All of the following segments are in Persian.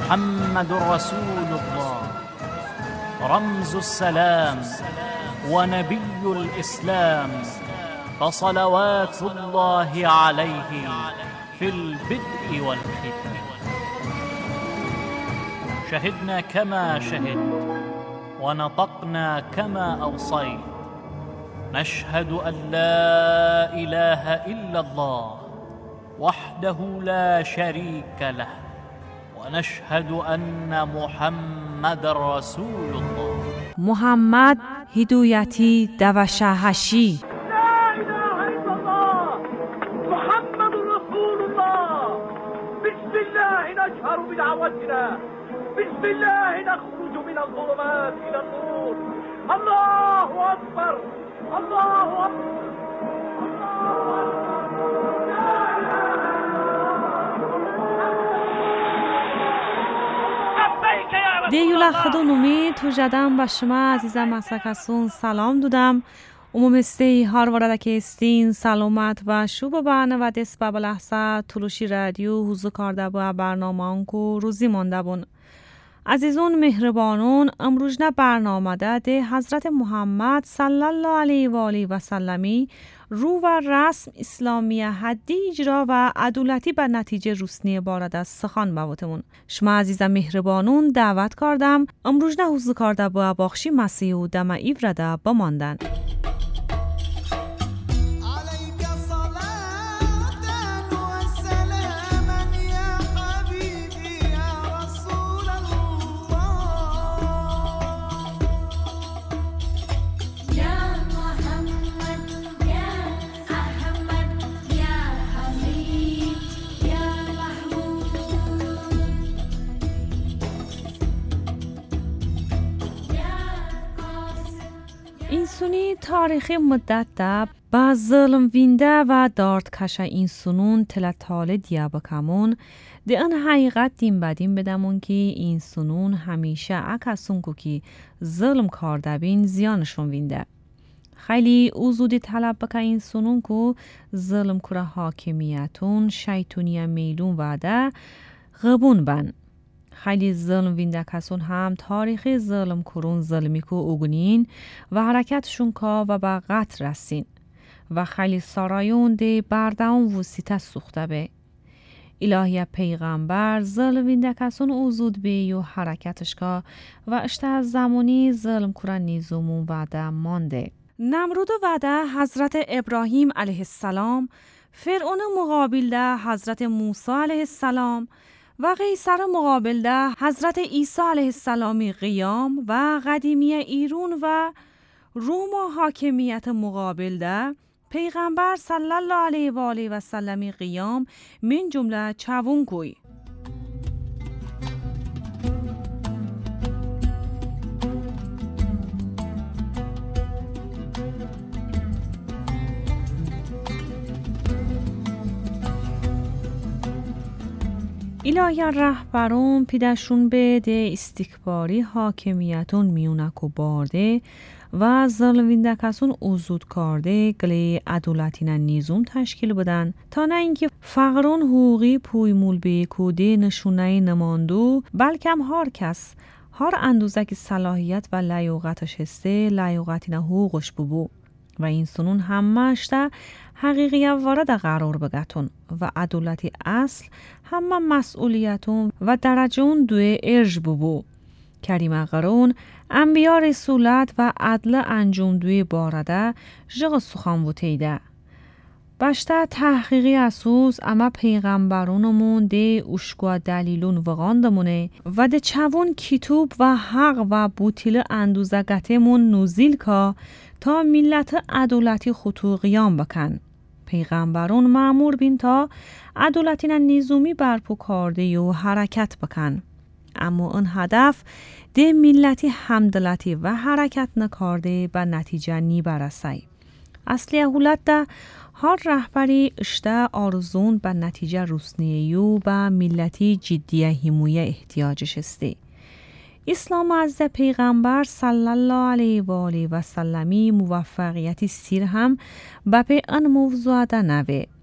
محمد رسول الله رمز السلام ونبي الإسلام، فصلوات الله عليه في البدء والختام. شهدنا كما شهد ونطقنا كما أوصيت، نشهد أن لا إله إلا الله وحده لا شريك له، ونشهد أن محمد رسول الله. محمد هدایتی دوشهشی. لا إله إلا الله محمد رسول الله. بسم الله نجهر بدعوتنا، بسم الله نخرج من الظلمات إلى النور. الله أكبر، الله أكبر، الله أكبر. لا إله إلا الله. دیولا خدونومی تو جدم و شما عزیزم مسکسون سلام دودم. عمومستی هار وردک استین سلامت و شوب برنه و دست به لحظه تلوشی رادیو حوزو کارده با برنامه آنکو روزی مانده بون. عزیزون مهربانون امروز نه برنامه ده حضرت محمد صلی الله علیه و آله و سلمی رو و رسم اسلامی حدی اجرا و عدالتی به نتیجه روسنی بارد از سخن باوتمون. شما عزیزم مهربانون دعوت کردم امروز نه حوزو کارده با باخشی مسیح و دم ایورده بماندن. اینسونی تاریخی مدت ده با ظلم وینده و داردکش اینسونون تلتال دیا بکمون ده ان حقیقت دیم بدیم بدمون که اینسونون همیشه اکسون که ظلم کارده بین زیانشون وینده. خیلی اوزودی طلب بکن اینسونون که ظلم کره حاکمیتون شیطونی میلون وعده غبون بن. خیلی ظلم وینده کسون هم تاریخی ظلم کرون ظلمی که اوگنین و حرکتشون که و به قتل رسین و خیلی سارایون ده بردهون وسیطه سوخته به. الهی پیغمبر ظلم وینده کسون اوزود به و حرکتش که و اشته از زمانی ظلم کرن نیزومون وعده مانده. نمرود وعده حضرت ابراهیم علیه السلام، فرعون مقابل ده حضرت موسی علیه السلام و قیصر مقابل ده حضرت عیسی علیه السلامی قیام و قدیمی ایرون و روم و حاکمیت مقابل ده پیغمبر صلی الله علیه و آله و سلمی قیام من جمله چوون کوی. الهی رهبرون پیدشون به ده استکباری حاکمیتون میونکو بارده و ظلموینده کسون اوزود کرده گلی عدالتین نیزوم تشکیل بدن تا نه اینکه فقرون حقوقی پویمول به کوده نشونه نماندو بلکه هر کس هر اندوزه که صلاحیت و لیاقتش هسته لیاقتین حقوقش ببو و این سنون همهش ده حقیقی وارد قرار بگتون و عدالتی اصل همه مسئولیتون و درجون دوی ارج ببو. کریم قرون انبیاء رسولت و عدل انجام دوی بارده جغ سخن بوتیده. باشته تحقیقی اسوس اما پیغمبرونمون ده اشکوا دلیلون وغاندمونه و ده چوون کتوب و حق و بوتیل اندوزگتمون نوزیل که تا ملت عدالتی خطو قیام بکن. پیغمبرون مأمور بین تا عدالتین نیزومی برپو کرده و حرکت بکن. اما اون هدف ده ملتی همدلتی و حرکت نکارده به نتیجه نی برسی. اصلی اولت ده هر رهبری اشته آرزون به نتیجه رسنیو به ملتی جدیه همویه احتیاجش استه. اسلام از پیغمبر صلی الله علیه و آله و سلمی موفقیتی سیر هم به پی ان موضوع ده نوه.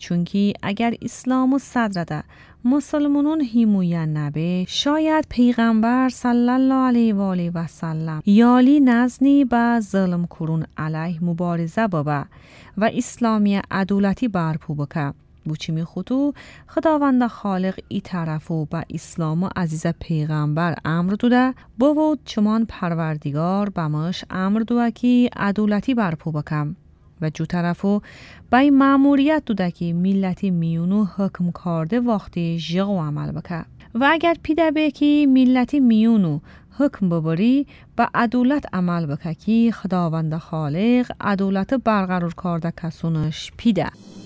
چونکی اگر اسلام و صدرده مسلمانون هیمویه نبه شاید پیغمبر صلی الله علیه و آله و سلم یالی نزنی با ظلم کرون علیه مبارزه بابا و اسلامی عدالتی برپو بکه. بوچی می خودو خداوند خالق ای طرفو با اسلام و عزیز پیغمبر امر دوده بود چمان پروردگار بماش امر دوده که عدالتی برپو بکم و جو طرفو بای ماموریت دوده که ملتی میونو حکم کرده وقتی جغو عمل بکه و اگر پیده به که ملتی میونو حکم ببری با عدالت عمل بکه که خداوند خالق عدالت برقرار کرده کسونش پیده.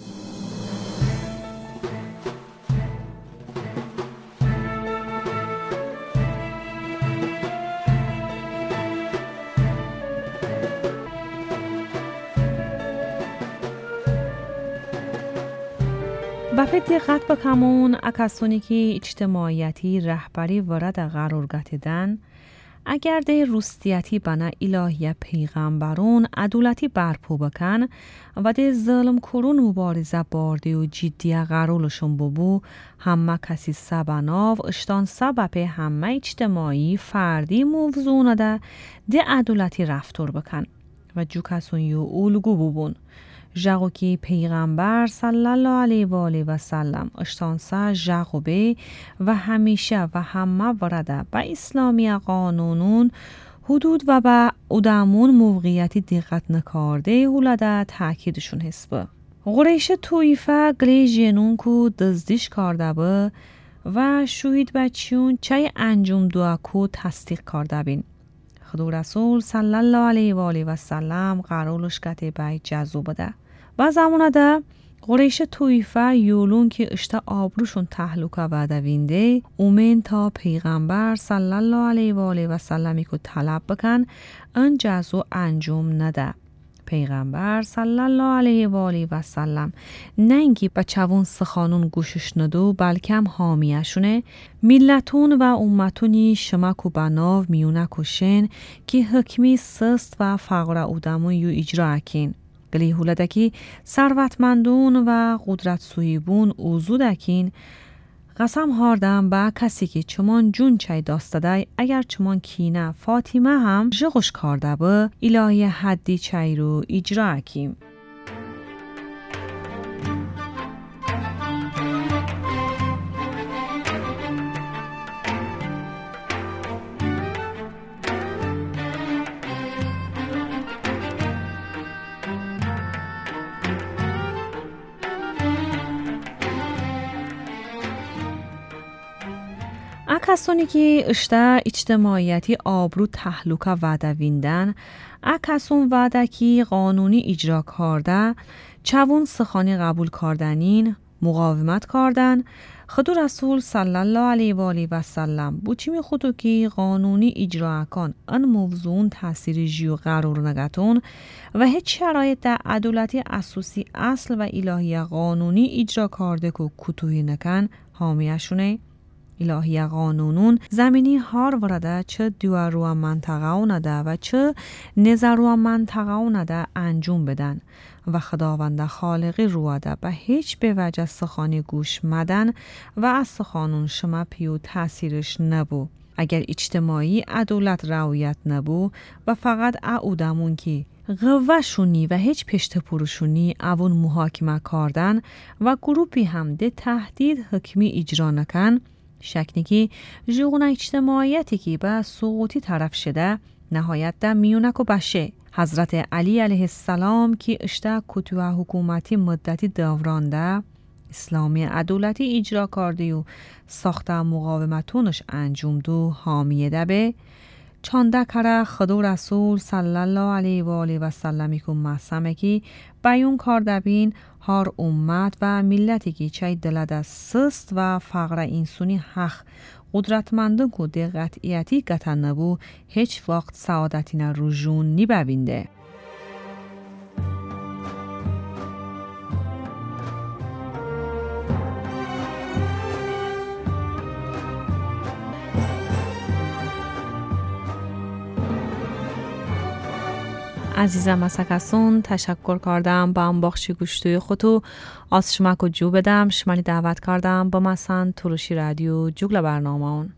بپی دقت بکمون اکسونی که اجتماعیتی رهبری ورد قرار گتیدن اگر ده روستیتی بنا الهی پیغمبرون عدالتی برپو بکن و ده ظلم کرون مبارزه بارده و جدی قرارشون ببو همه کسی سبناو اشتان سبب همه اجتماعی فردی موضوع نده ده عدالتی رفتار بکن و جو کسون یو اولگو ببون جاگو کی پیغمبر صلی الله علیه و آله و سلم اشتانسا جاگو به و همیشه و همه ورده با اسلامی قانونون حدود و با ادامون موقعیتی دقت نکارده هولده تاکیدشون حسبه. قریش تویفه گلی جنون کو دزدیش کرده به و شوید بچیون چای انجام دعا کو تصدیق کرده بین. خدا رسول صلی الله علیه و آله و سلم قرارش کته بای جزو بده. و زمانه ده قریش تویفه یولون که اشتا آبروشون تحلوکه وعده وینده اومن تا پیغمبر صلی الله علیه و آله و سلمی که طلب بکن ان جزو انجام نده. پیغمبر صلی الله علیه و آله و سلم نه اینکه بچه‌ون سخانون گوشش ندو بلکه هم حامیشونه ملتون و امتونی شمک و بناو میونه کشن که حکمی سست و فقر اودمون یو اجرا اکین. گلی هولدکی ثروتمندون و قدرت سویبون اوزو دکین قسم هاردم با کسی که چمان جون چای داستده اگر چمان کینه فاطمه هم جغش کرده به الهی حدی چای رو اجرا اکیم. کسانی که اشته اجتماعیتی آبرو تحلوکه وعده ویندن کسون وعده که قانونی اجرا کرده چوون سخانی قبول کردنین مقاومت کردن خدا رسول صلی الله علیه و آله و سلم بوچی می خودو که قانونی اجرا کن ان موضوعون تاثیر جیو قرار نگتون و هیچ شرایط در عدالتی اساسی اصل و الهی قانونی اجرا کرده که کتوی نکن حامیشونه. الهی قانونون زمینی هار ورده چه دوارو منطقه نده و چه نظرو منطقه نده انجام بدن و خداوند خالقی رواده به هیچ به وجه سخانی گوش مدن و از سخانون شما پیو تاثیرش نبو. اگر اجتماعی عدالت رعایت نبو و فقط اودمون که قوهشونی و هیچ پشت پروشونی اون محاکمه کردن و گروپی هم ده تهدید حکمی اجرا نکن شکنی که جغون اجتماعیتی که به سقوطی طرف شده نهایت در میونک و بشه. حضرت علی علیه السلام که اشته کتوه حکومتی مدتی دورانده اسلامی عدالتی اجرا کرده و ساخته مقاومتونش انجام دو حامیه ده به چانده کره خدا رسول صلی الله علیه و آله و سلمی که محسمه که بیون کرده بین هر امت و ملتی که چای دلده سست و فقر انسانی حق قدرتمندن که ده قطعیتی گتن نبو هیچ وقت سعادتی نروجون نی ببینده. عزیزم مسکسون تشکر کردم با هم بخشی گوشتوی خودو از شما که جو بدم شمانی دعوت کردم با مثلا تروشی رادیو جوگل برنامه اون